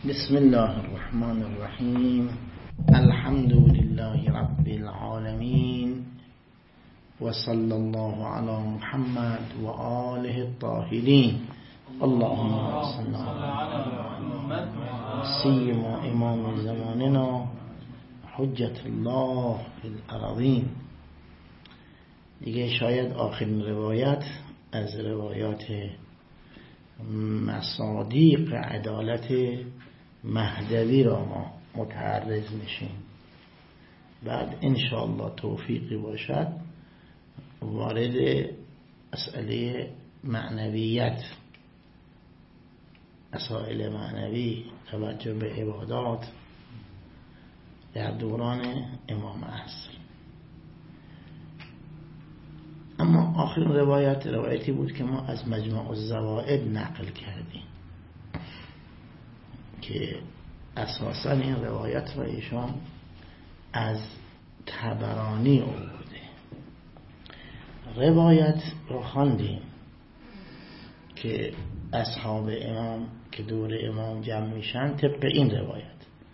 بسم الله الرحمن الرحیم. الحمد لله رب العالمین و صلی الله علی محمد و آله الطاهرین. اللهم صل علی محمد سیما امام زماننا حجت الله فی الارضین. دیگه شاید آخرین روایت از روایات مصادیق عدالت مهدوی را ما متعرض میشیم. بعد انشاءالله توفیقی باشد وارد مسئله معنویت، مسائل معنوی، توجه به عبادات در دوران امام عصر. اما آخرین روایتی بود که ما از مجمع الزوائد نقل کردیم که اساسا این روایت را ایشان از طبرانی آورده. روایت را خواندیم که اصحاب امام که دور امام جمع میشن طبق این روایت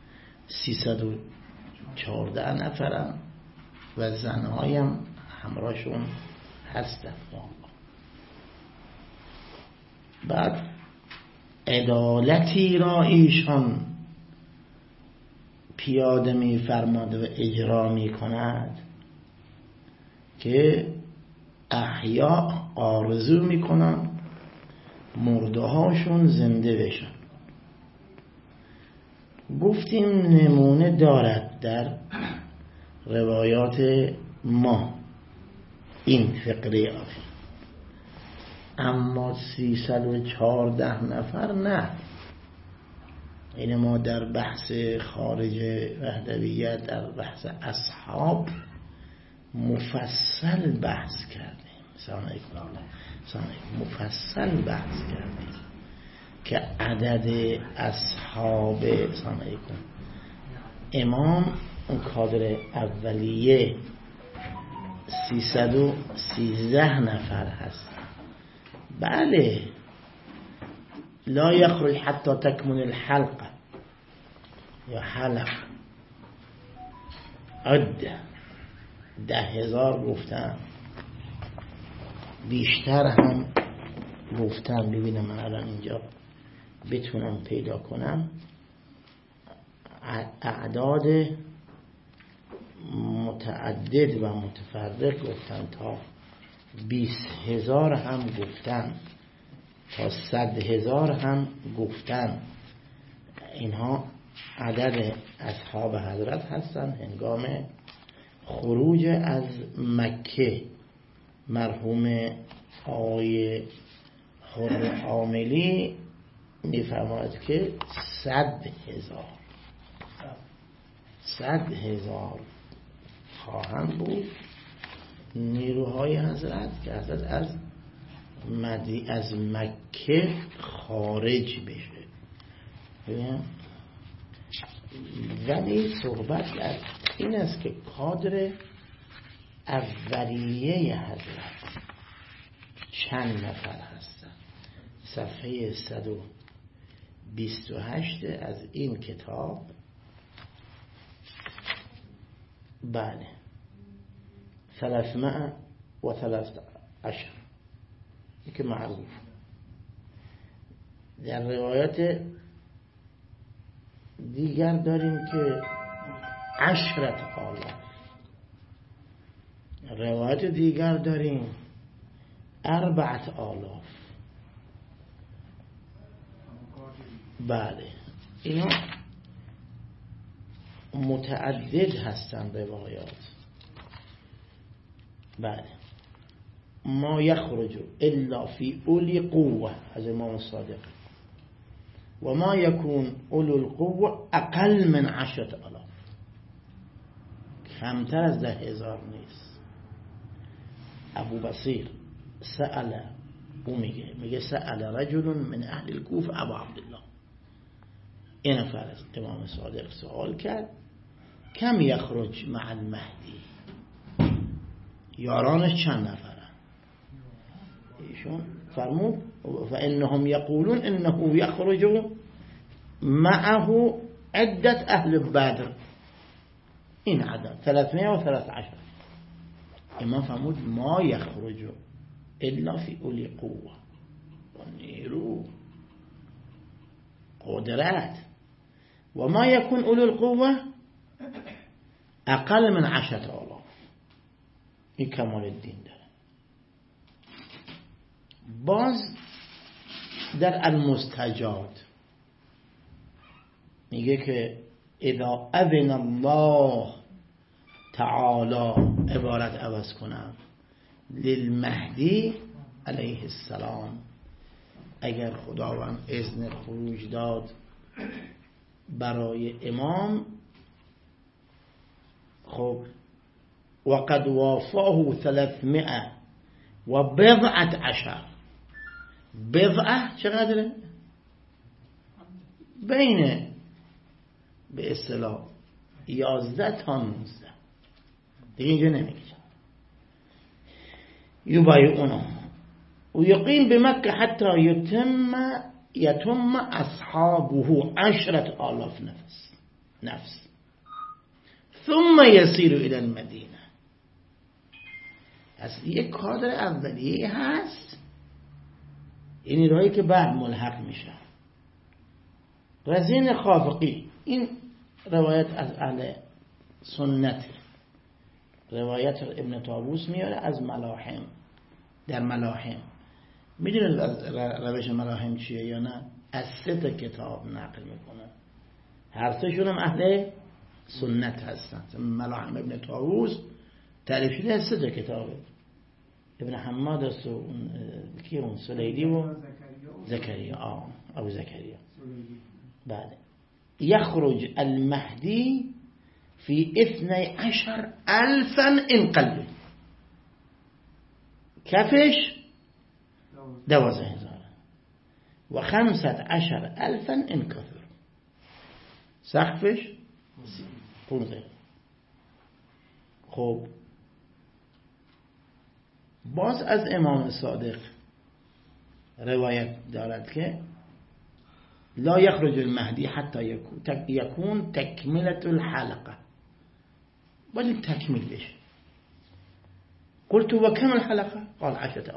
314 نفرن و زنهایم همراهشون هستن. بعد عدالتی را ایشان پیاده می فرماد و اجرا می کند که احیا آرزو می کنن مرده هاشون زنده بشن. گفتیم نمونه دارد در روایات ما این فقره آخر، اما 314 نفر نه. این ما در بحث خارج وحدویت، در بحث اصحاب مفصل بحث کردیم. مفصل بحث کردیم که عدد اصحاب امام اون کادر اولیه 313 نفر هست. بله، لا یخرج حتی تکمل الحلقه یا حلق عده 10,000 گفتن، بیشتر هم گفتن. ببینم من الان اینجا بتونم پیدا کنم اعداد متعدد و متفرق گفتن، تا 20,000 هم گفتن، تا 100,000 هم گفتن. اینها عدد اصحاب حضرت هستن هنگام خروج از مکه. مرحوم آقای حر عاملی میفرماید که 100,000 خواهند بود نیروهای حضرت که حضرت از مکه خارج بشه. ولی صحبت از این است که کادر اولیه حضرت چند نفر هستن. صفحه 128 از این کتاب. بله، 313 که معروف. در روایت دیگر داریم که 10,000. روایت دیگر داریم 4,000. بله، اینا متعدد هستند روایات. بله، ما یخرج الا فی اولی قوه از امام صادق و ما یکون اولو القوه اقل من 10,000، کمتر از 10,000 نیست. ابو بصیر سأل، او میگه سأل رجل من اهل الکوفه ابو عبدالله، این نفر از امام صادق سوال کرد کم یخرج مع المهدی، یارانش چند نفرن؟ ایشون فرمود فانهم یقولون انه یخرج معه عدة أهل بدر، این عدد 313. امام فرمود ما یخرج الا فی اولی قوه و نیرو قدرت و ما یکون اولی القوه اقل من 10,000. این کمال الدین داره. باز در المستجاد میگه که اذا اذن الله تعالی، عبارت عوض کنم، للمهدی علیه السلام، اگر خداوند اذن خروج داد برای امام، خب وقد وافاه 300 و بضعت عشر. بضعه چقدره؟ بین به اصطلاح 11 تا 19 دیگه اینجا نمیگه. یبایعونه و یقیم بمکه حتی یتم اصحابه 10,000 نفس ثم يسير الى المدینه. از یک کادر اولیه هست، این نیروهایی که بعد ملحق میشه. رزین خافقی، این روایت از اهل سنت، روایت ابن طاووس میاره از ملاحم. در ملاحم میدونید روش ملاحم چیه یا نه؟ از 3 کتاب نقل میکنه، هر 3 هم اهل سنت هستن. ملاحم ابن طاووس تعریف شده از 3 کتابه. ابن حماد است و اون سلیدی و زکریا، ابو زکریا. بعد یخرج المهدی فی 12,000 انقلب، کفش 12,000 و 15,000 انکثر، سقفش 15. خب باز از امام صادق روایت دارد که لا یخرج المهدی حتی یکون تکملت الحلقه، باید تکمیل بشه. قلت و کم الحلقه؟ قال 10,000.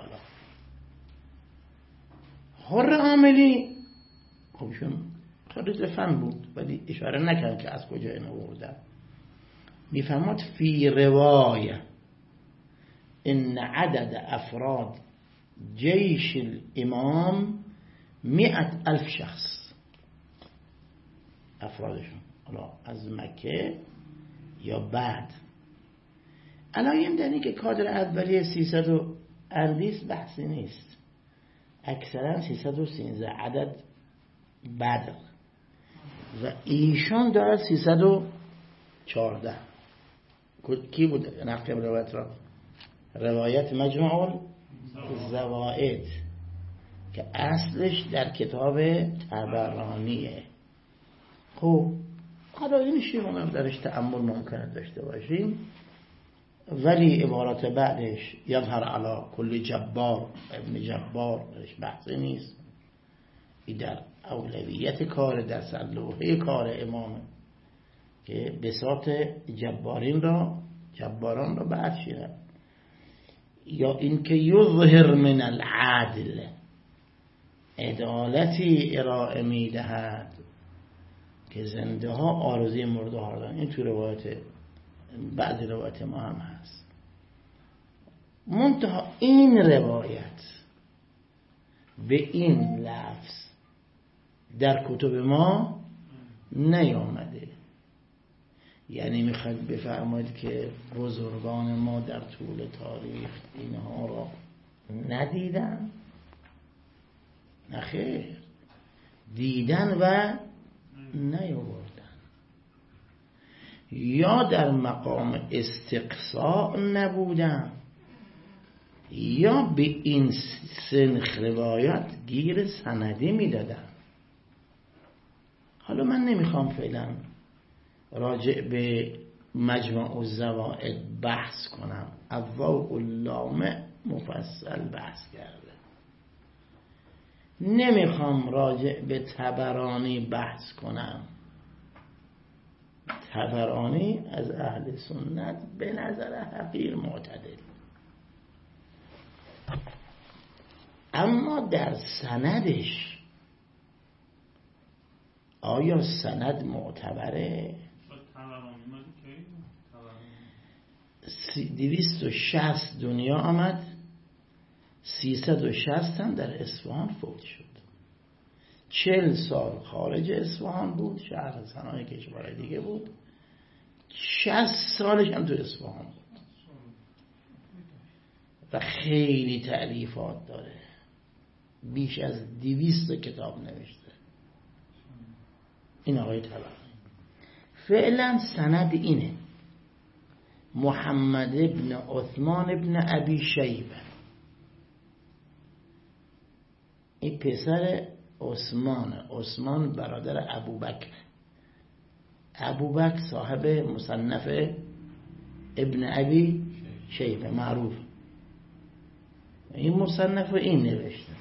حر عاملی خبشون خرید فن بود ولی اشاره نکرد که از کجا این آورده. میفرماد فی روایه ان عدد افراد جیش الامام 100,000 شخص، افرادشون حالا از مکه یا بعد. علاییم دنی که کادر اولیه 300 و اندیس بحثی نیست، اکثرا 313 عدد بدر و ایشان دارد 314. کی بود نقل روایت را؟ روایت مجمع الزوائد که اصلش در کتاب طبرانیه. خب حالا این شیعه هم درش تأمل ممکنه داشته باشیم، ولی عبارات بعدش یظهر علی کل جبار ابن جبار درش بحثی نیست. این در اولویت کار، در سلوحه کار امامه که بساط جباران را بعد شیرن. یا اینکه یظهر من العدل، عدالتی ارائه میدهد که زنده ها آرزوی مرده ها دارن. این تو روایت، بعضی روایت ما هم هست. منتها این روایت به این لفظ در کتب ما نیامده. یعنی میخواد بفرمایید که بزرگان ما در طول تاریخ اینها را ندیدن؟ نخیر، دیدن و نیاوردن، یا در مقام استقصاء نبودن، یا به این سنخ روایت گیر سندی میدادن. حالا من نمیخوام فعلا راجع به مجمع الزوائد بحث کنم، الضوء اللامع مفصل بحث کرده. نمیخوام راجع به طبرانی بحث کنم. طبرانی از اهل سنت به نظر حقیر معتدل، اما در سندش آیا سند معتبره؟ 260 دنیا آمد، 360 هم در اصفهان فوت شد. 40 سال خارج اصفهان بود، شهر صنایع کشور دیگه بود. 60 سالش هم تو اصفهان بود و خیلی تألیفات داره، بیش از 200 کتاب نوشته. این آقای طبرانی. فعلا سند اینه: محمد ابن عثمان ابن ابی شیبه، این پسر عثمان برادر ابوبکر. ابوبکر صاحب مصنف ابن ابی شیبه معروف، این مصنف این نوشته.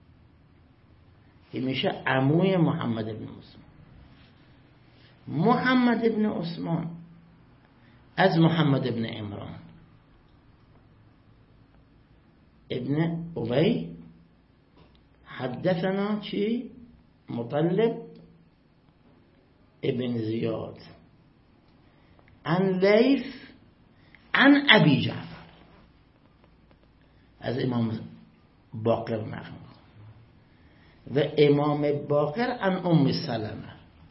این میشه عموی محمد ابن عثمان. محمد ابن عثمان از محمد ابن عمران ابن ابی حدثنا چی؟ مطلب ابن زیاد عن لیث عن ابی جعفر، از امام باقر نقل و امام باقر عن ام سلمه.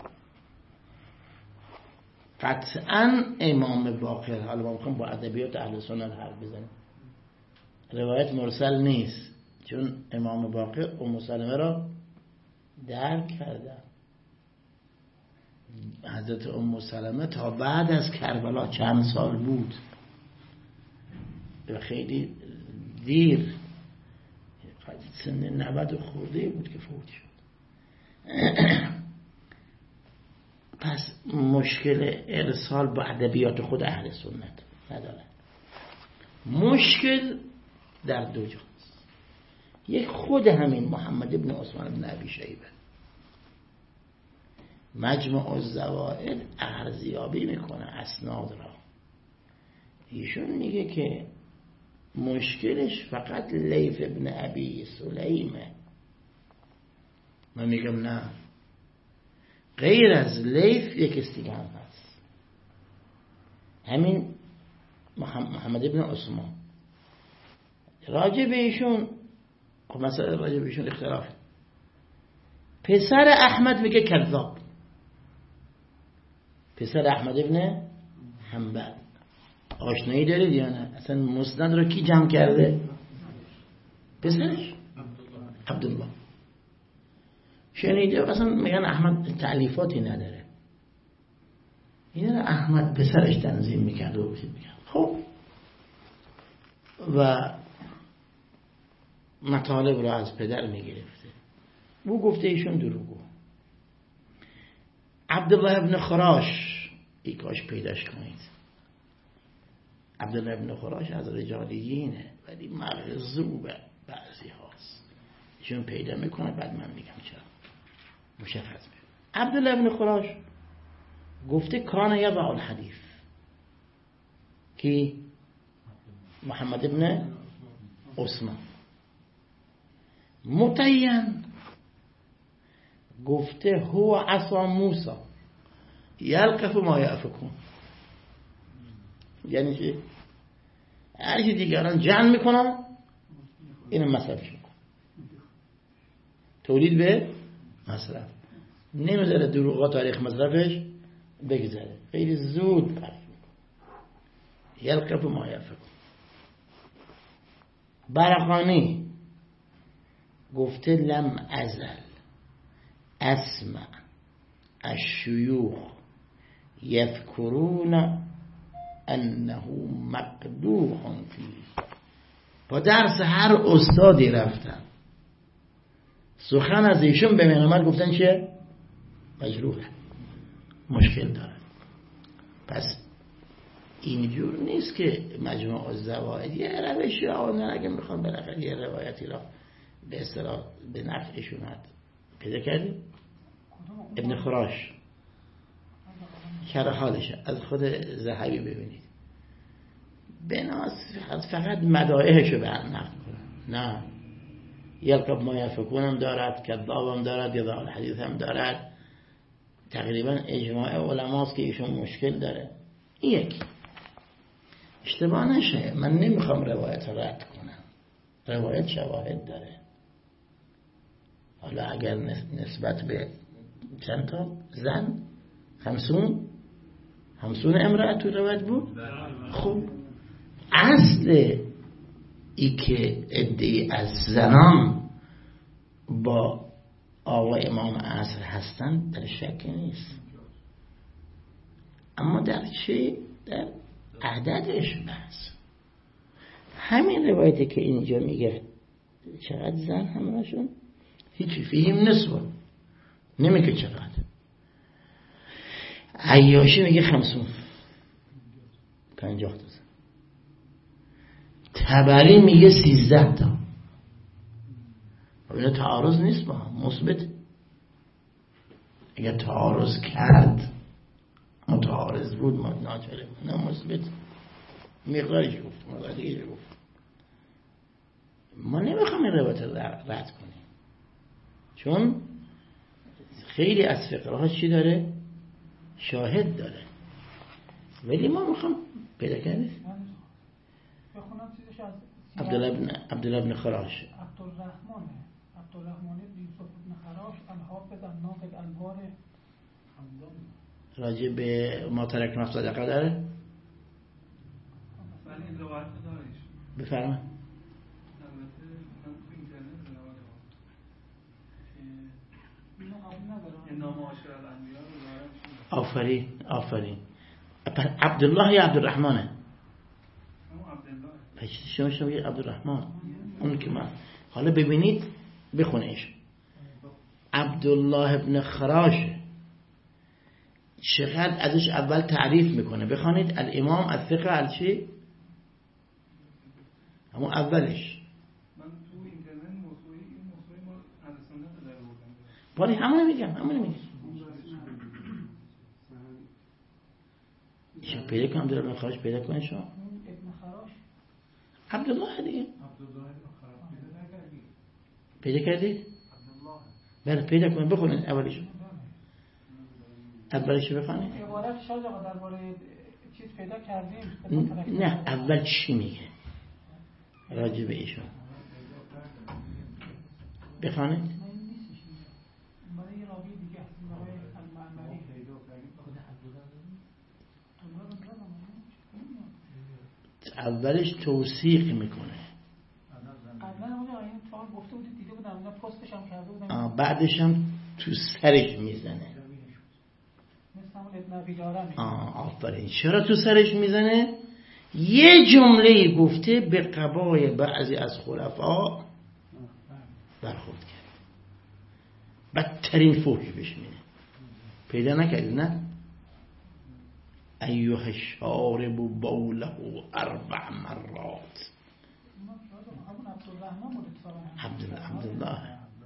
قطعا امام باقر، حالا ما میخوام با ادبیات اهل سنت حرف بزنیم، روایت مرسل نیست، چون امام باقر ام سلمه را درک کردن. حضرت ام سلمه تا بعد از کربلا چند سال بود و خیلی دیر، سن 90 خورده بود که فوت شد. پس مشکل ارسال با ادبیات خود اهل سنت نداره. مشکل در دو جاست. یک خود همین محمد ابن عثمان ابن ابی شیبه مجمع الزوائد ارزیابی میکنه اسناد را. ایشون میگه که مشکلش فقط لیث ابن ابی سلیمه. من میگم نه، غیر از لیث یک دیگه هم هست، همین محمد ابن عثمان. راجع به ایشون خب مثلا راجع به ایشون اختلاف. پسر احمد میگه کذاب، پسر احمد ابن حنبل. آشنایی دارید یا نه؟ اصلا مسند رو کی جمع کرده؟ پسرش عبدالله. شنیده اصلا میگن احمد تألیفاتی نداره، اینا احمد پسرش تنظیم میکرد و میکرد. خب و مطالب رو از پدر میگرفته. او گفته ایشون دروغگو. عبدالله ابن خراش، ای کاش پیداش کنید. عبدالله ابن خراش از رجالیینه ولی مغضوب بعضی هاست. ایشون پیدا میکنه بعد من میگم چرا مشخص میکنه. عبدالله ابن خراش گفته کان یضع الحدیث، کی؟ محمد ابن عثمان. متین گفته هو عصا موسی یلقف ما یأفکون، یعنی چی؟ هر چی دیگران جمع میکنن اینو مصرفش میکنن، تولید به مصرف، نمیذاره دروغا تاریخ مصرفش بگذره، خیلی زود پرف میکنه. یلقف ما یأفکون. برقانی گفته لم ازل اسمع الشیوخ یذکرون انه مقدوح فیه. با درس هر استادی رفتن، سخن از ایشون به من گفتن چه؟ مجروحه، مشکل داره. پس اینجور نیست که مجموع الزوائد یه روشی آوردن اگه میخوان بالاخره یه روایتی را به اصطلاح به نفعشون پیدا کردیم. ابن خراش شرح حالشه از خود ذهبی ببینید، بناس فقط مدائحشو بیان نقل کنه. نه، یلقب ما یفکون هم دارد، کذاب هم دارد، یا الحدیث هم دارد. تقریبا اجماع علماست که ایشون مشکل داره. این یکی اشتباه نشه، من نمیخوام روایت رد کنم، روایت شواهد داره. حالا اگر نسبت به چند تا زن 50 امرأت تو روایت بود، خب اصل ای که ادعی از زنان با آقا امام عصر هستن در شک نیست، اما در چه؟ در عددش بس. همین روایتی که اینجا میگه چقدر زن همراهشون، هیچی فیهم نسبه، نمیگه چقدر. عیاشی میگه 50 تا زن. تبری میگه 13 تا. اینا تعارض نیست با هم، مثبت. اگر تعارض کرد متعارض بود ما ناچاره، نه مثبت. مقدارش گفت، مقدارش گفت. ما نمیخوام این روایت رد کنیم، چون خیلی از فقراها چی داره؟ شاهد داره. ولی ما میخوام پیدا کنیم عبدالله بن خراش، عبدالرحمن بن یوسف بن خراش الحافظ الناقد الانوار راجع به ما ترک نفس صدقه داره. بفرمایید. آفرین. عبدالله یا عبدالرحمنه؟ پس شما میگید عبدالرحمن، اون که من حالا ببینید بخونیش. عبدالله ابن خراش چقدر ازش اول تعریف میکنه، بخونید. الامام الثقه الچی، همون اولش. من تو اینترنت موضوعی ما اهل در بودم. ولی همون میگم. چه پیدا کنم عبدالله ابن خراش پیدا کنید شما. ابن خراش عبدالله دیگه. عبدالله ابن خراش پیدا کردید؟ بله پیدا کنید، بخونید اولشو بخونید. عبارت شاید آقا درباره چیز پیدا کردیم. نه اول چی میگه راجع به ایشون بخونید. اولش توثیق میکنه، بعدش هم تو سرش میزنه. آفرین. چرا تو سرش میزنه؟ یه جمله گفته به قبای بعضی از خلفا برخورد کرد، بدترین فحش بهش میده. پیدا نکردید نه؟ ایوه شارب بوله 4 مرات. عبدالله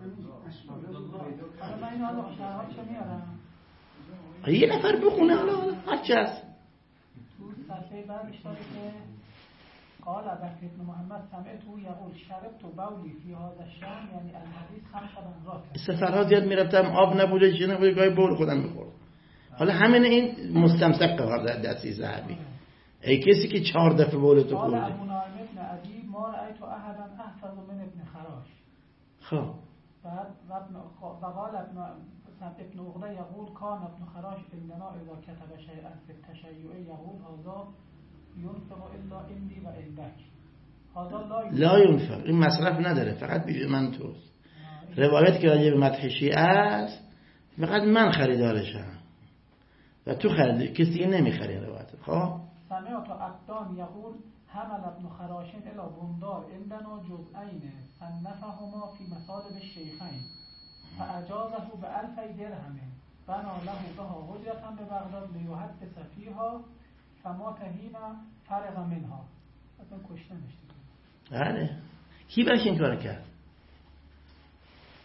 یه نفر بخونه حالا هرچی هست. تو صفحه بعدش داره که قال بکر ابن محمد سمعتو یقول شربت بولی فی هذا الشام، یعنی الحدیث 5 مرات. سفرها زیاد میرفتم، آب نبوده، چیزی نبوده، گاهی بول خودم میخورد. حالا همین این مستمسک قرار در دستی ذهبی. ای کسی که 4 دفعه بولتو خورده. قال ابو نعیم ابن عدی ما رأیت احدا احفظ من ابن خراش. خب بعد وقال ابن عقده یقول کان ابن خراش عندنا اذا كتب شيئا في التشيع یقول هذا ينفق الا عندي و عندك. هذا لا ينفق، این مصرف نداره، فقط بیجه من توست. روایت که راجع به مدح شیعه است فقط من خریدارشم و تو خرید، کسی نمیخری روایت. خب سمعت عبدان یقول حمل ابن خراشین الى بندار عندنا جزئین صنفهما في مصالب الشیخین فاجازه ب1000 درهم بنا له بها حجة ببغداد لیحدث فیها فما تهینا فرغ منها. اصلا کشته نشد. بله کی برش این کار کرد؟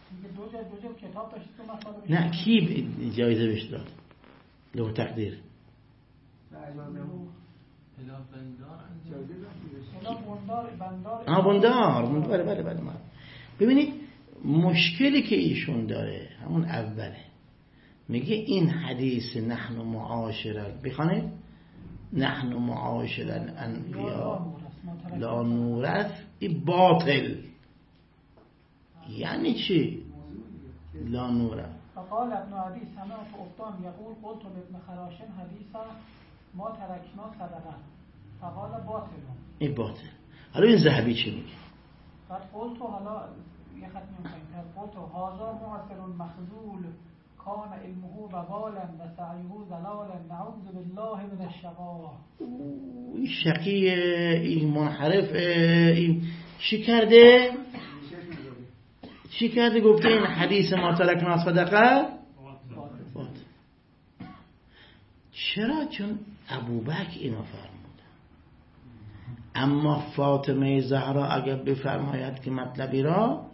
دو جلد کتاب داشت که مسائل نه کی جایزه بهش داد؟ له تقدیر بندار بله. ببینید مشکلی که ایشون داره همون اوله، میگه این حدیث نحن معاشرا بخوانید، نحن معاشرا انبیا لا نورث، این باطل. یعنی چی لا نورث؟ فقال ابن عدی سمعت ابطان یقول قلت لابن خراشن حدیثا ما ترکنا صدقه فقال باطل. این باطل. حالا این ذهبی چی میگه؟ بعد قلت حالا یه خط میونتر قلت هذا معصر مخذول کان علمه وبالا و سعیه ضلالا نعوذ بالله من الشقاوة. این شقیه، این منحرفه، این چی کرده؟ گفته این حدیث ما ترکنا صدقه باطل. چرا؟ چون ابوبکر اینو فرمود. اما فاطمه زهرا اگر بفرماید که مطلبی را،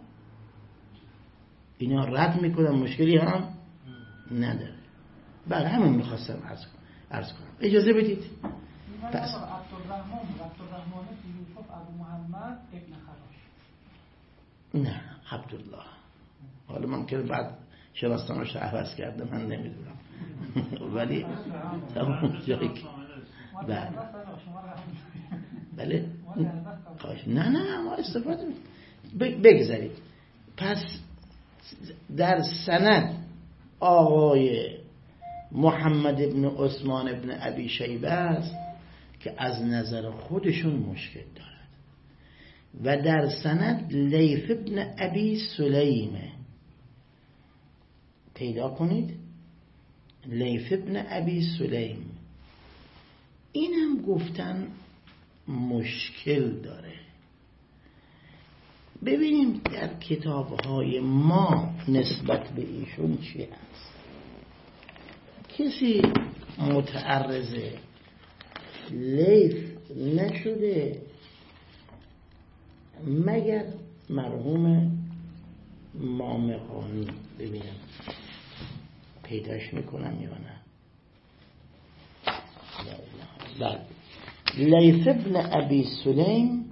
اینا رد میکنن، مشکلی هم نداره. بله همون میخواستم عرض کنم. اجازه بدید. پس عبدالرحمن یوسف ابو محمد ابن خراش. نه عبدالله. حالا من که بعد شناسنامه‌اش عوض کرده من نمیدونم ولی تمام جایی که بله نه ما استفاده بگذارید. پس در سند آقای محمد ابن عثمان ابن ابی شیبه است که از نظر خودشون مشکل دارد و در سند لیث ابن ابی سلیمه پیدا کنید. لیث ابن ابی سلیم این هم گفتن مشکل داره. ببینیم در کتاب‌های ما نسبت به ایشون چی هست. کسی متعرض لیث نشده مگر مرحوم مامقانی. ببینم پیداش میکنم یا نه. بله لیث ابن ابی سلیم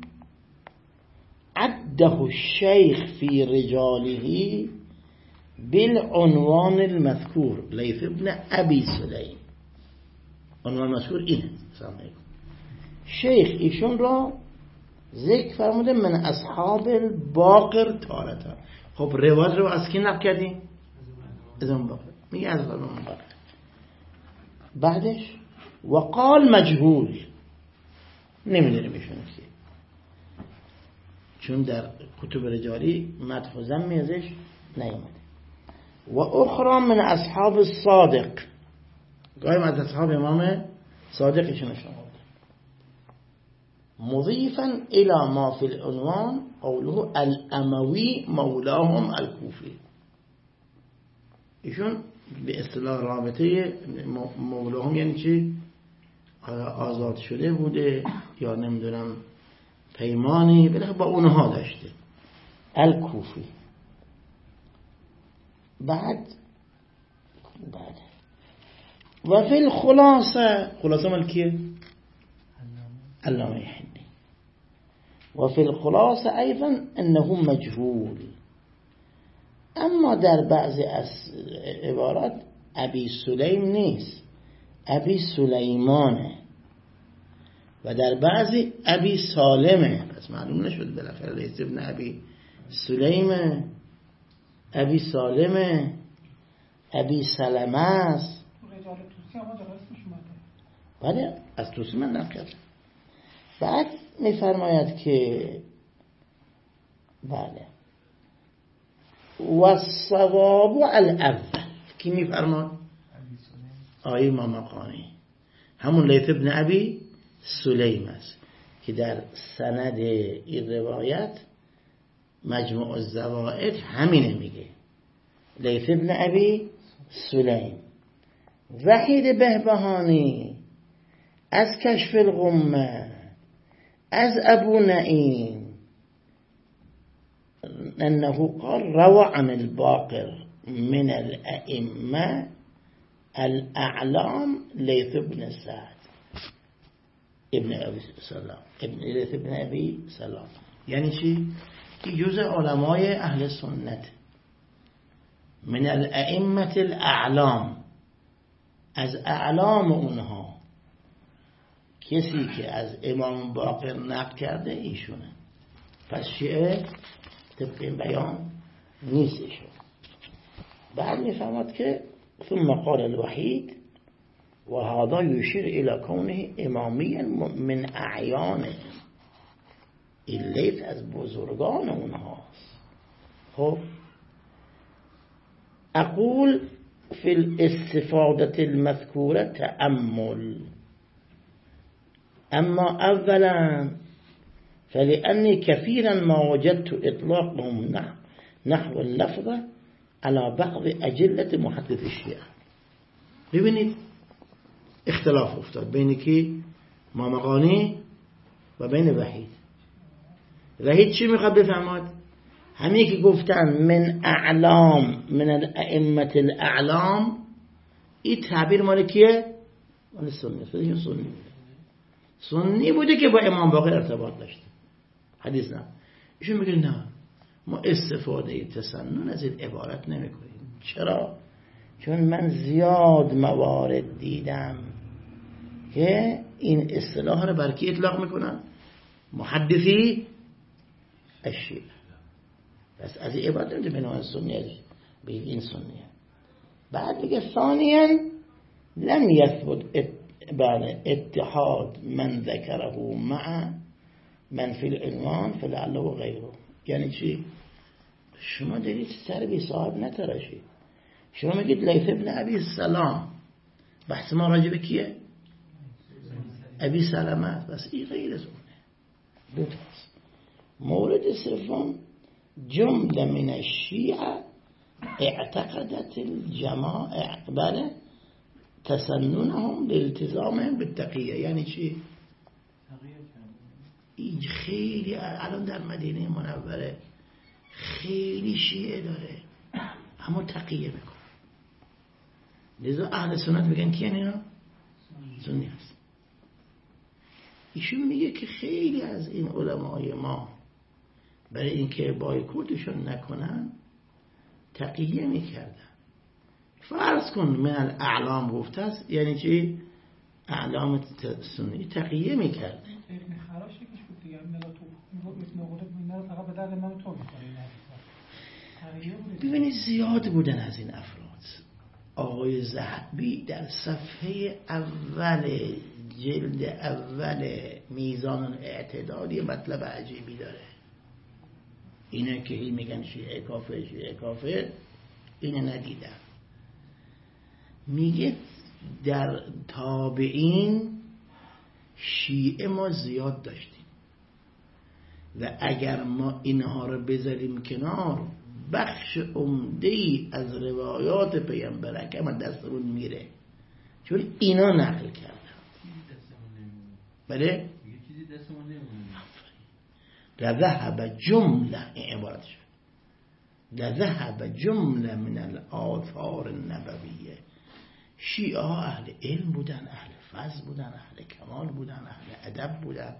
عده الشیخ فی رجاله بالعنوان المذکور. لیث ابن ابی سلیم عنوان مذکور اینه. سلام علیکم. شیخ ایشون را ذکر فرموده من اصحاب الباقر تارتا. خب روایت رو از کی نقل کردیم؟ از اون باقر. میگه از اون باقر. بعدش وقال مجهول، نمیدونیم ایشون کیه، چون در کتب رجالی مدح و ذم ازش نیامده. و اخرى من اصحاب الصادق، گاهی از اصحاب امام صادقشون شما مضيفا الى ما في العنوان قوله الاموي مولاهم الكوفي. ایشون به اصطلاح رابطه مولاهم یعنی چی؟ آزاد شده بوده یا نمیدونم پیمانی بله با اونها داشته. الکوفی. بعد و فی خلاصه مال کیه؟ علامه حنی. و فی الخلاصه ایضا انه مجهول. اما در بعضی از عبارات ابی سلیم نیست، ابی سلیمانه و در بعضی ابی سالمه. پس معلوم نشد بالاخره لیث ابن ابی سلیمه، ابی سالمه، ابی سلمه است. رجال توسی هم در اسمش اومده. بله از توسی من نقل کردم. بعد میفرماید که بله و الصواب الاول. کی میفرماد؟ آقای مامقانی، همون لیث ابن ابی سلیم است که در سند این روایت مجموع الزوائد همینه میگه. لیث ابن ابی سلیم. وحید بهبهانی از کشف الغمه از ابو نعیم أنه قال روى عن الباقر من الأئمة الأعلام ليث بن سعد ابن أبي سلام ليث بن أبي سلام. يعني چی؟ که جز علمای اهل سنت من الأئمة الأعلام، از اعلام اونها کسی که از امام باقر نقل کرده ایشونه. پس شیعه طبق این بیان نیستشون. بعد میفهمد که ثم قال الوحید و هذا يشير الى كونه امامی من اعیانه، این لیث از بزرگان اونهاست. خب اقول في الاستفادة المذكورة تأمل. أما أولا فلأني كثيرا ما وجدت إطلاقهم نحو اللفظة على بعض أجلة محدث الشيعة. ببینید اختلاف افتاد بین کی؟ مامقانی و بین وحید. وحید چی میخواد بفهمد؟ همین که گفتن من اعلام من الائمه الاعلام، این تعبیر مال کیه؟ مال سنی بوده که با امام باقر ارتباط داشته، حدیث نه. ایشون میگه نه، ما استفاده تسنن از این عبارت نمی کنیم. چرا؟ چون من زیاد موارد دیدم که این اصطلاح رو بر کی اطلاق میکنن؟ محدثی الشیعه. بس از این عبارت نمیده بنام سنیه، بگید این سنیه. بعد میگه ثانیاً لم يثبت اتحاد من ذكره مع من في العنوان فلعله غيره. یعنی چی؟ شما دارید سر بی صاحب نتراشید. شما میگید لیث ابن ابی سلام، بحث ما راجع به کیه؟ ابی سلمه. بس این غیر از اونه. دو تاست. مورد سوم جمله من الشیعه اعتقدت الجماعه بله تسننهم لالتزامهم بالتقیه. یعنی چی؟ این خیلی الان در مدینه منوره خیلی شیعه داره اما تقیه میکنه. لذا اهل سنت میگن کیه اینا؟ سنی هست. ایشون میگه که خیلی از این علمای ما برای اینکه بایکوتشون نکنن تقیه میکردن. فرض کن من الاعلام گفته است، یعنی چی؟ اعلام سنی تقیه میکرده. ابن خراش یکیش بود دیگه، میگه فقط به درد من تو میخوره. ببینید زیاد بودن از این افراد. آقای ذهبی در صفحه اول جلد اول میزان الاعتدال مطلب عجیبی داره. اینا که هی میگن شیعه کافر شیعه کافر، اینو ندیدم. میگه در تابعین شیعه ما زیاد داشتیم و اگر ما اینها رو بذاریم کنار بخش عمده‌ای از روایات پیامبر اکرم دستمون میره، چون اینا نقل کردن. بله؟ چیزی دستمون نمیمونه. لذهب جمله، این عبارت شد، لذهب جمله من الآثار النبویه. شیعه ها اهل علم بودن، اهل فضل بودن، اهل کمال بودن، اهل ادب بودن،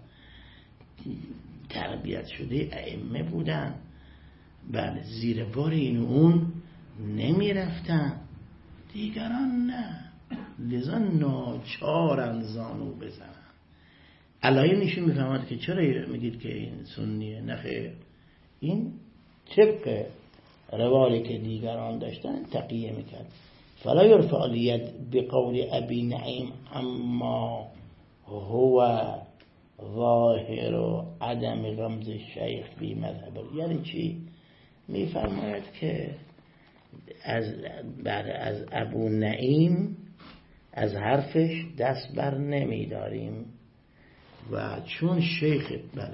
تربیت شده ائمه بودن. بله، زیر بار این اون نمی رفتن، دیگران نه. لذا ناچارن زانو بزنن. علایه نشون میفهمد که چرا میگید که این سنیه؟ نخیر، این طبق روالی که دیگران داشتن تقیه میکرد. فلا يرفع اليد بقول ابي نعيم اما هو ظاهر عدم رمز الشیخ بی مذهب. یعنی چی؟ میفرماید که از ابو نعیم از حرفش دست بر نمیداریم و چون شیخ بله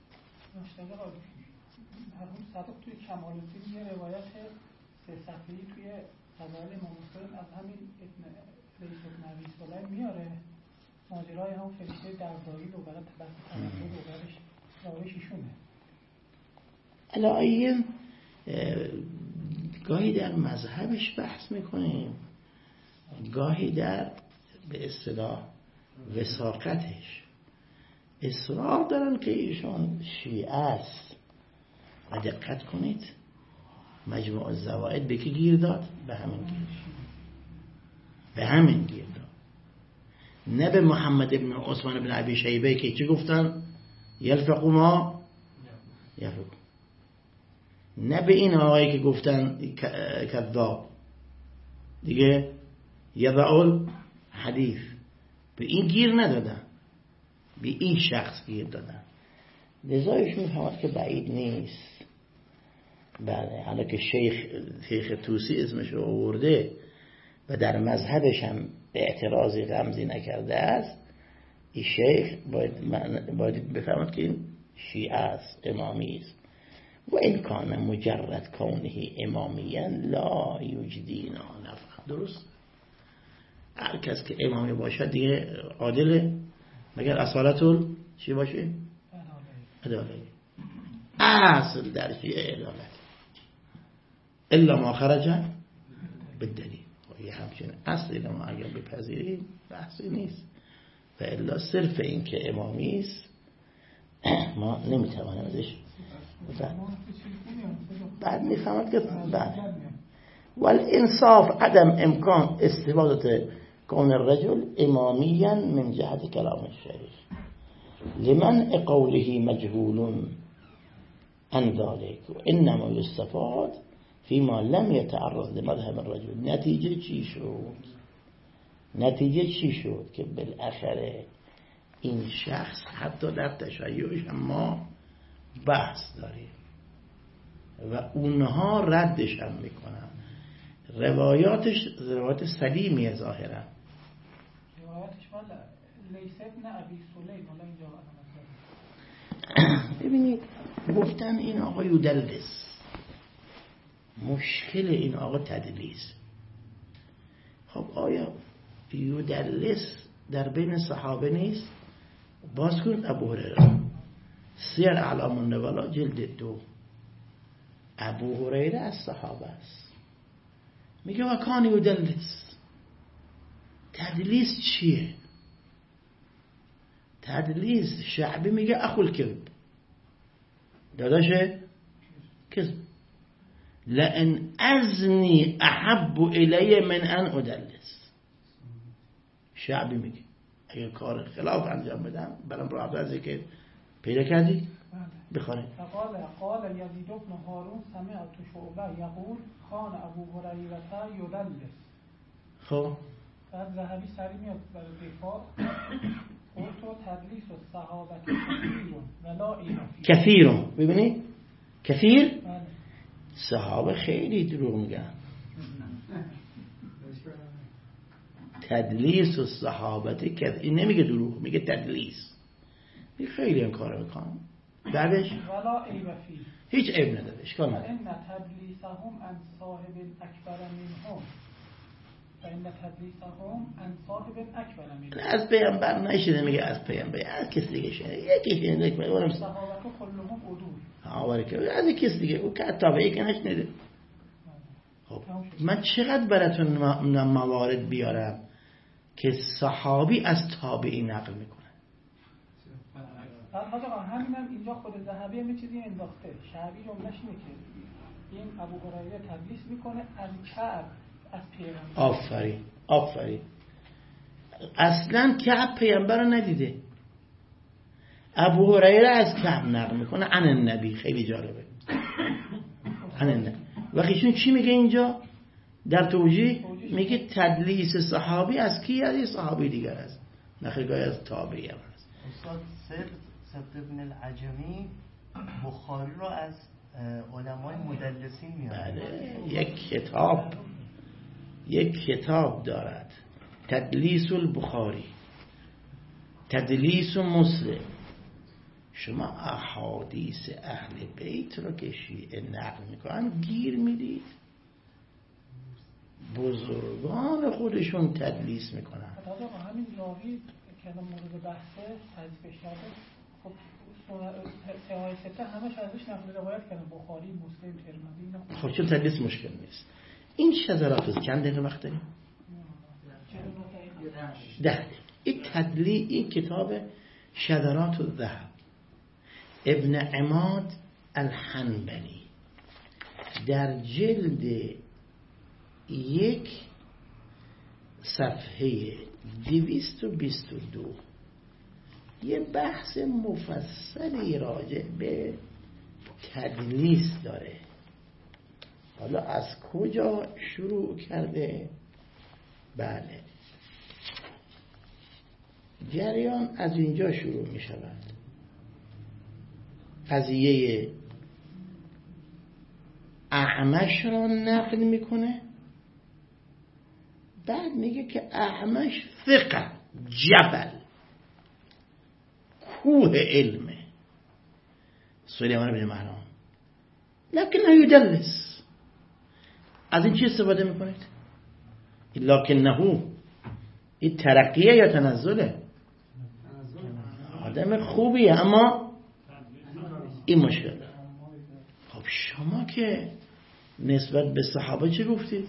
مرحوم صادق توی کمال الدین یه روایت 3 صفحه‌ای توی فضائل امام مسلم از همین لیث بن ابی سلیم میاره، ماجرای هم فرشته درداری رو برای تبسط تنفر رو برش راوش ایشونه. علایه گاهی در مذهبش بحث میکنیم، گاهی در به اصطلاح وثاقتش. اصرار دارن که ایشون شیعه است و دقت کنید مجموع الزوائد به کی گیر داد؟ به همین گیر، به همین گیر داد، نه به محمد ابن عثمان ابن ابی شیبه که چی گفتن؟ یلفقو ما یفقو، نه به این آقایی که گفتن کذاب دیگه یضعل حدیث، به این گیر ندادن، به این شخص گیر دادن. لذایش میفهمد که بعید نیست. بله، حالا که شیخ توسی اسمش رو آورده و در مذهبش هم اعتراضی رمزی نکرده است، این شیخ باید بفهمد که این شیعه است، امامی است. و این کان مجرد کونه امامیا لا یجدینا نفع. درست؟ هر کس که امامی باشد دیگه عادله، مگر اصالت چی باشه؟ عدالت. اصل در شیعه عدالت الا ما خرج بالدلیل. یه همچین اصلی ما اگر بپذیریم بحثی نیست، و الا صرف این که امامی است ما نمیتوانیم ازش بعد میفهمد که بعد والانصاف عدم امکان استفاده کون الرجل امامیا من جهت کلام الشیخ لمن قوله مجهول عن ذلك و انما يستفاد فيما لم يتعرض لمذهب الرجل. نتیجه چی شد که بالاخره این شخص حتی در تشیعش هم ما بحث داریم و اونها ردش هم میکنن. روایاتش روایات سلیمیه ظاهرا. روایاتش والا لیس ابن ابی سلیم ولا اینجا ببینید گفتن این آقا یدلس، مشکل این آقا تدلیس. خب آیا یدلس در بین صحابه نیست؟ باز کن ابو هریره سیر اعلام النبلا جلد 2. ابو هریره از صحابه است، میگه و کان یدلس. تدلیس چیه؟ تدلیس شعبی میگه اخول کذب، داداشه کذب. لئن ازنی احب الی من ان ادلس. شعبی میگه اگه کار خلاف انجام بدم برام راحت از که پیدا کردی بخونه. قال یزید بن هارون سمعت شعبه یقول کان ابو هریره یدلس. خب بعد ذهبی سری میاد برای دفاع قلت تدلیس الصحابه کثیر ولا اینا کثیر. ببینید کثیر صحابه خیلی دروغ میگن. تدلیس الصحابه کثیر، این نمیگه دروغ، میگه تدلیس. خیلی این کارو میکنن. بعدش ولا عیب فیه، هیچ عیب نداره، اشکال نداره. ان تدلیسهم عن صاحب اکبر منهم فإن تدلیسهم عن صاحب اکبر منهم. از پیامبر نشده، میگه از پیامبر، از کس دیگه شده، یکی شده که اونم صحابه كلهم عدول. آواره که از کس دیگه او که تابعی که نشنیده. خب من چقدر براتون موارد بیارم که صحابی از تابعی نقل میکنه. حالا همینم اینجا خود ذهبی هم چیزی انداخته. شعبی جملهش اینه که این ابو هریره تدلیس میکنه از کعب از پیامبر. آفرین. اصلا کعب پیامبر رو ندیده. ابو هریره از کعب نقل میکنه عن النبی. خیلی جالبه. عن النبی. وقتیشون چی میگه اینجا در توجیه؟ میگه تدلیس صحابی از کی؟ از صحابی دیگر است، نخیرگاه از تابعی هم هست. استاد سبت ابن العجمی بخاری رو از علمای مدلسین میاره. بله، یک کتاب دارد، تدلیس البخاری، تدلیس مسلم. شما احادیث اهل بیت رو که شیعه نقل میکنن گیر میدید، بزرگان خودشون تدلیس میکنن. همین راوی که الان مورد بحثه تذکرش کرده، خب سوای سته همش ازش نقل روایت کردن، بخاری، مسلم، ترمذی اینا. خب چون تدلیس مشکل نیست. این شذرات چند دقیقه وقت داریم؟ 10. این کتاب شذرات الذهب ابن عماد الحنبلی در جلد 1 صفحه 222 یه بحث مفصلی راجع به تدلیس داره. حالا از کجا شروع کرده؟ بله، جریان از اینجا شروع می شود. قضیه اعمش را نقل میکنه، بعد میگه که اعمش ثقه جبل کوه علمه سلیمان بن مهران، لکنه یدلس. از این چی استفاده میکنید؟ لکنه این ترقیه یا تنزله؟ آدم خوبیه اما این مشکل. خب شما که نسبت به صحابه چی گفتید؟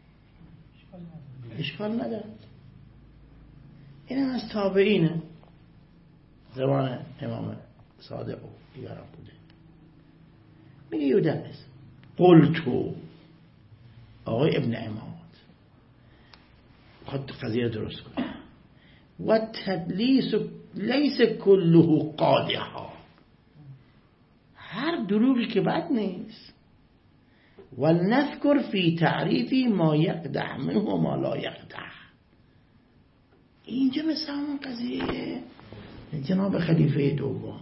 اشکال نداره. این هم از تابعینه، زمان امام صادق و دیگران بوده. میگه یودنس قلتو آقای ابن عماد خود قضیه درست کنه و تدلیس لیس کله قادحا، هر دروغی که بد نیست. و نذکر فی تعریفی ما یقدح منه و ما لا یقدح. اینجا مثل همون قضیه جناب خلیفه دوم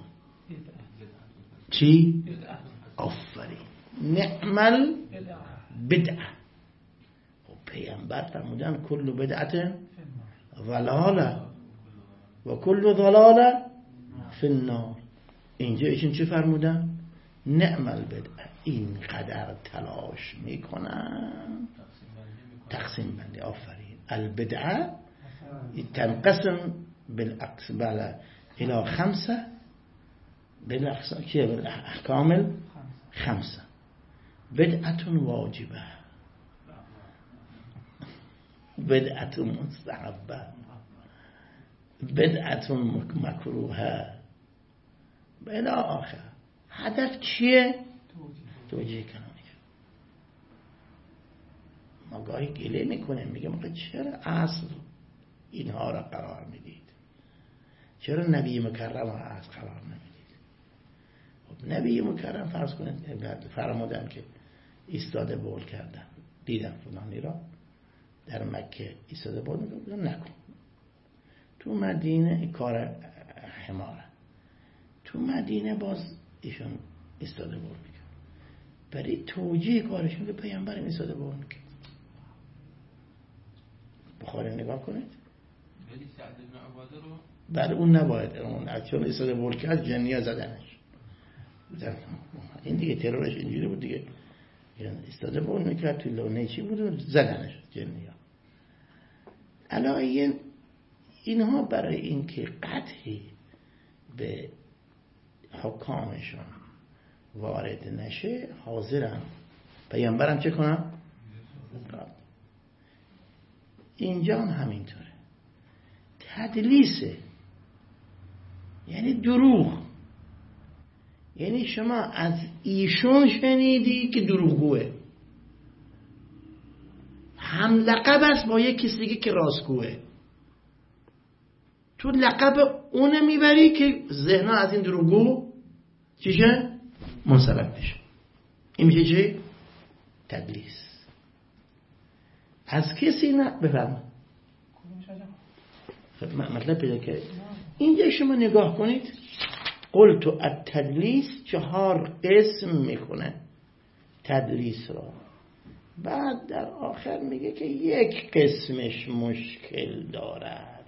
چی؟ آفرین نعمل بدعه. و پیامبر فرمودن کل بدعت ضلاله و کل ضلاله فی النار. اینجا ایشون چی فرمودن؟ نعمل بدعه. این قدر تلاش میکنن تقسیم بندی. آفرین. البدعه تنقسم بالاقسام الى 5 بالاقسام که بالاحکام 5. بدعه واجبه، بدعه مستحبه، بدعه مکروهه الی آخر. هدف چیه؟ توجیه کنانی. ما گاهی گله میکنیم، میگم چرا اصل اینها را قرار میدید؟ چرا نبی مکرم را اصل قرار نمیدید؟ خب نبی مکرم فرض کنید فرمودن که ایستاده بول کردن، دیدن فلانی را در مکه ایستاده بول میکنن، نکن. تو مدینه کار حماره، تو مدینه باز ایشون ایستاده بول میکن. برای توجیه کارشون که پیامبر ایستاده بول میکن. بخاری نگاه کنید. ولی سعد بن عباده رو بله اون نباید، اون چون ایستاده بول کرد جنیا زدنش. این دیگه ترورش اینجوری بود دیگه، ایستاده بول میکرد توی لونه چی بود زدنش جنیا. الان اینها برای اینکه قطعی به حکامشون وارد نشه حاضرن پیامبرم چه کنم؟ اینجا هم همینطوره. تدلیسه یعنی دروغ، یعنی شما از ایشون شنیدی که دروغگوه، هم لقب است با یک کسی دیگه که راستگوه، تو لقب اونه میبری که ذهنها از این دروغگو چیشه؟ منصرف بشه. این میشه چی؟ تدلیس. از کسی نه بفرما. مطلب پیدا که اینجا شما نگاه کنید، قلت التدلیس 4 قسم میکنه تدلیس را، بعد در آخر میگه که یک قسمش مشکل دارد.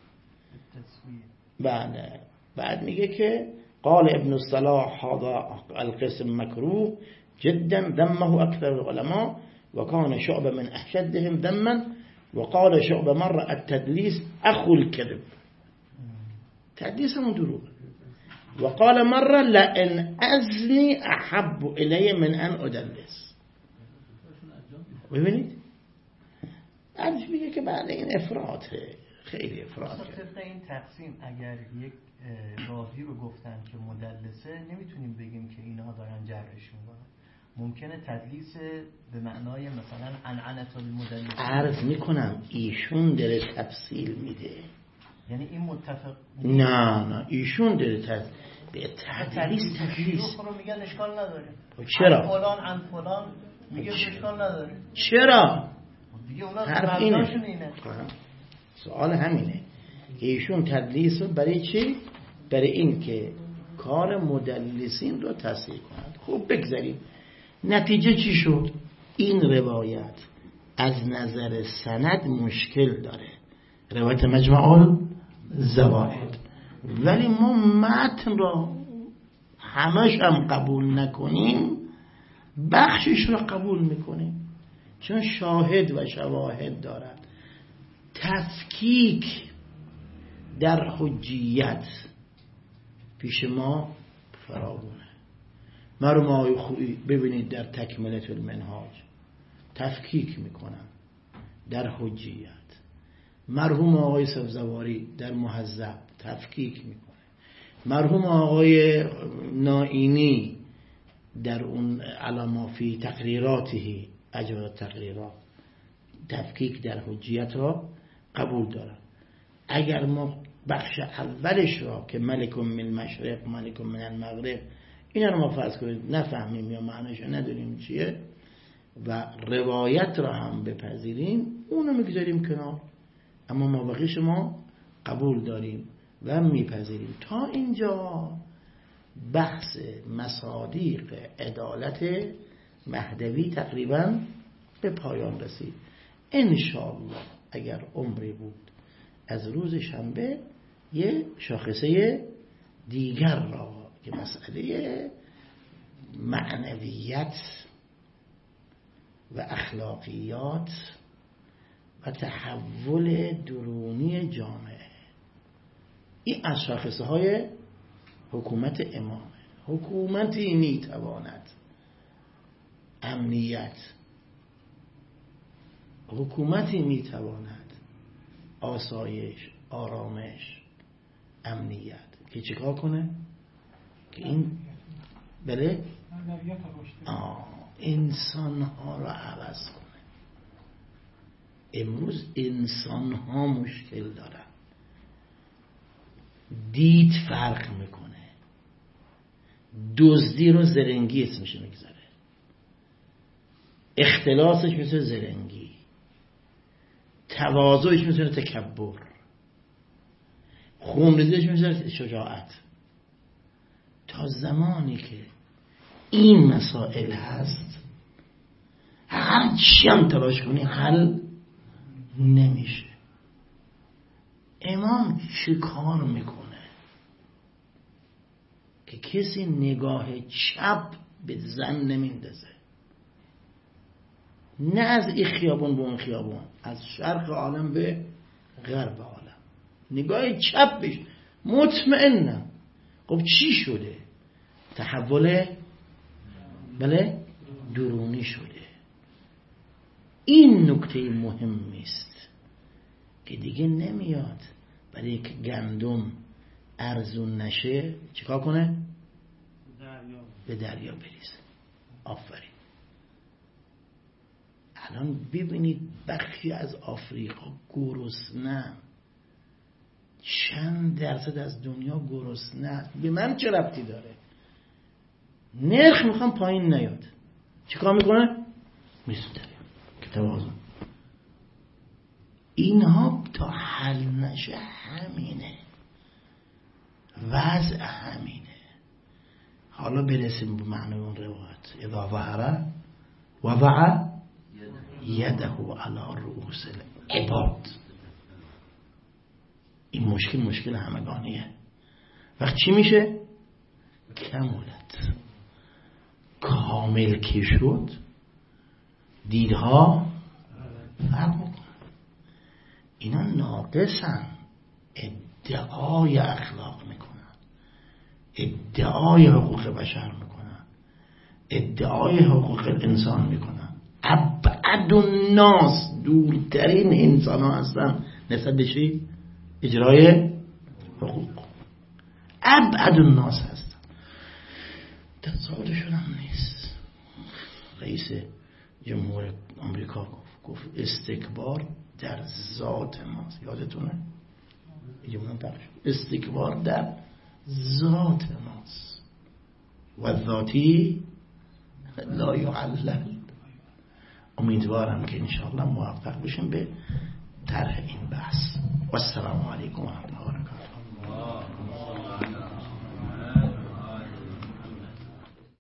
بعد میگه که قال ابن الصلاح هذا القسم مكروه جدا ذمه اكثر العلماء وكان شعبة من اشدهم ذما وقال شعبة مرة التدليس اخو الكذب. تدلیس همون دروغ. و قال مره لئن ازنی احب الی من ان ادلس. ببینید بعدش میگه که بعد این افراطه، خیلی افراط کرد. طبق این تقسیم اگر یک راوی رو گفتن که مدلسه، نمیتونیم بگیم که اینها دارن جرحش میکنن. ممکنه تدلیس به معنای مثلا عنعنة المدلس. عرض میکنم ایشون داره تفصیل میده، یعنی این متفق. نه ایشون داره به تدلیس رو میگن اشکال نداره. چرا؟ عن فلان میگه اشکال نداره. چرا؟ دیگه اونا حرف اینه. سوال همینه که ایشون تدلیس رو برای چی؟ برای این که کار مدلسین رو تصحیح کنند. خوب بگذاریم نتیجه چی شد؟ این روایت از نظر سند مشکل داره، روایت مجمع الزوائد، ولی ما متن را همش هم قبول نکنیم، بخشش را قبول میکنیم چون شاهد و شواهد دارد. تفکیک در حجیت پیش ما فراوونه. مرحوم آقای خویی ببینید در تکمله المنهاج تفکیک میکنن در حجیت. مرحوم آقای سبزواری در مهذب تفکیک میکنه. مرحوم آقای نائینی در اون علما فی تقریراته اجواد تقریرات تفکیک در حجیت را قبول دارن. اگر ما بخش اولش را که ملکم من مشرق ملکم من المغرب اینا رو ما فرض کنید نفهمیم یا معنیش ندونیم چیه و روایت را هم بپذیریم، اونو میگذاریم کنار، اما ما بقیش ما قبول داریم و میپذیریم. تا اینجا بحث مصادیق عدالت مهدوی تقریبا به پایان رسید. انشاءالله اگر عمری بود از روز شنبه یه شاخصه دیگر را که مسئله معنویت و اخلاقیات و تحول درونی جامعه، این از شاخصه های حکومت امامه. حکومتی میتواند امنیت، حکومتی میتواند آسایش، آرامش، امنیت که چیکار کنه؟ که این بله انسان ها رو عوض کنه. امروز انسان ها مشکل دارن، دید فرق میکنه، دزدی رو زرنگی اسمش میگذاره، اختلاسش مثل زرنگی، تواضعش مثل تکبر، خونریزیش مثل شجاعت. تا زمانی که این مسائل هست هر چی هم تلاش کنی حل نمیشه. امام چه کار میکنه که کسی نگاه چپ به زن نمیندازه، نه از این خیابون به اون خیابون، از شرق عالم به غرب عالم، نگاه چپ بشه. مطمئنم خب چی شده؟ تحول بله درونی شده. این نکته مهمی است که دیگه نمیاد برای که گندم ارزون نشه چیکار کنه؟ به دریا بریزه. آفرین. الان ببینید بخشی از آفریقا گرسنه، چند درصد از دنیا گرسنه، به من چه ربطی داره؟ نرخ میخوام پایین نیاد، چیکار میکنه؟ میسوزه که توازن. اینها تا حل نشه همینه، وضع همینه. حالا برسیم به معنی اون روایت. اذا ظهر وضع یده علی رؤوس العباد. این مشکل همگانیه. وقت چی میشه؟ کمولت، کامل که شد دیدها فرق میکنه. اینا ناقصن، ادعای اخلاق میکنن، ادعای حقوق بشر میکنن، ادعای حقوق انسان میکنن. ابعد الناس، دورترین انسان ها هستن نسبت به چی؟ اجرای حقوق. ابعد الناس هستن. تصادفشون هم نیست. رئیس جمهور آمریکا گفت استکبار در ذات ماست. یادتونه؟ استکبار در ذات ماست و ذاتی لا يعلل. امیدوارم که انشاءالله موفق بشیم به طرح این بحث. و السلام علیکم و رحمت الله و برکاته.